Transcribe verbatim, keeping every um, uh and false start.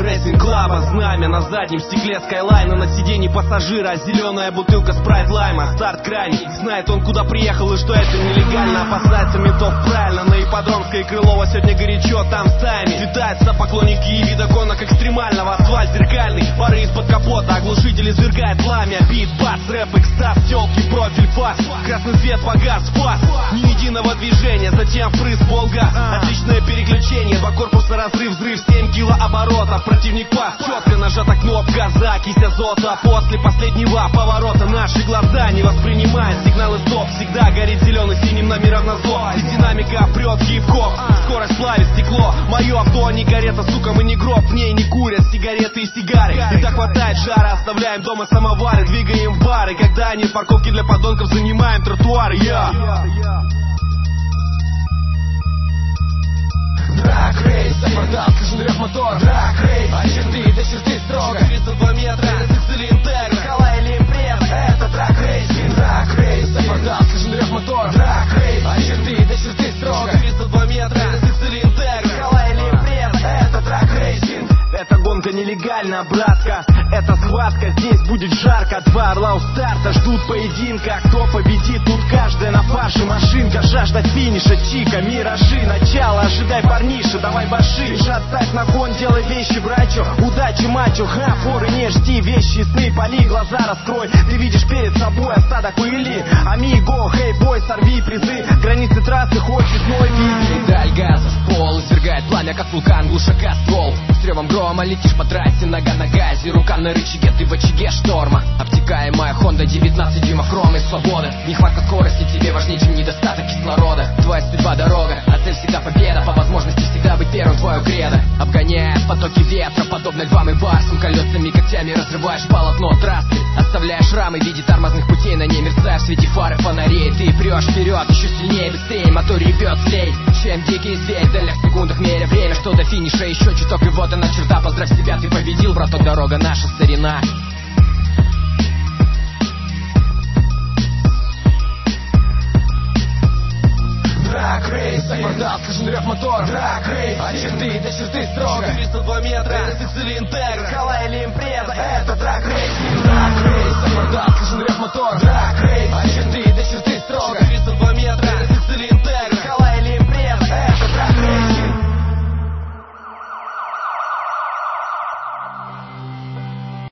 рейсинг клаба. Знамя на заднем стекле скайлайна, на сиденье пассажира зеленая бутылка спрайт лайма. Старт крайний, знает он, куда приехал и что это нелегально. Опасается ментов правильно, на Ипподромской и Крылова сегодня горячо, там стаями витаются поклонники и видоконок экстремального. Асфальт зеркальный, пары из-под капота, оглушитель извергает пламя. Бит, бас, рэп, экстаз, тёлки, профиль, фас. Красный свет погас, спас, ни единого движения, затем впрыск, полгаз. Отличное переключение, два корпуса, разрыв, взрыв, семь килооборотов. Противник пас, четко нажата кнопка газа, кисть азота. После последнего поворота наши глаза не воспринимают сигналы стоп. Всегда горит зеленый, синим номером на зло. Из динамика прет хип-хоп, скорость плавит стекло. Мое авто не карета, сука, мы не гроб. В ней не курят сигареты и сигары. И так хватает жара, оставляем дома самовары, двигаем в бары. Когда они в парковке для подонков, занимаем тротуары. Я Драг рейс, сопортал, скажем, рев мотор. Драг рейс, от черты до черты строго. четыреста два метра, цилиндр, Скала или бред, это драг рейсинг. Драг рейс, сопортал, скажем, рев мотор. Драг рейс, от черты до черты строго. четыреста два метра, цилиндр, Скала или бред, это драг рейсинг. эта гонка нелегальна, братка. Это схватка, здесь будет жарко. Два орла у старта ждут поединка. Кто победит, тут каждая на фарше машинка. Жажда финиша, чика, миражи. Начало, ожидай, парниша, давай баши. Лишь отставь на кон, делай вещи, брачо. Удачи, мачо, ха, форы не жди. Вещи, сны, поли, глаза раскрой. Ты видишь перед собой остаток пыли. Амиго, хей, бой, сорви призы. Границы трассы хочет мой вид. Педаль газа в пол, извергает пламя, как вулкан, глушака ствол. С ревом грома летишь по трассе, нога на газе, рука на рычаге, ты в очаге шторма. Обтекаемая Honda, девятнадцать дюймов хромы, свобода. Нехватка скорости тебе важнее, чем недостаток кислорода. Твоя судьба дорога, а цель всегда победа. По возможности всегда быть первым, твое кредо. Обгоняя потоки ветра, подобно львам и барсам, колесами, когтями разрываешь полотно трассы. Оставляешь рамы в виде тормозных путей, на ней мерцая в свете фары фонарей. Ты прешь вперед, еще сильнее, быстрее, мотор ревет злей, чем дикий зверь. В дальних секундах меря время, что до финиша еще чуток, и вот она черта. Поздравь себя, ты победил, браток, дорога наша старина. Драг рейс, сопортал, скажем, рев мотор. Драг рейс, от черты до черты строго. четыреста два метра, цилиндр,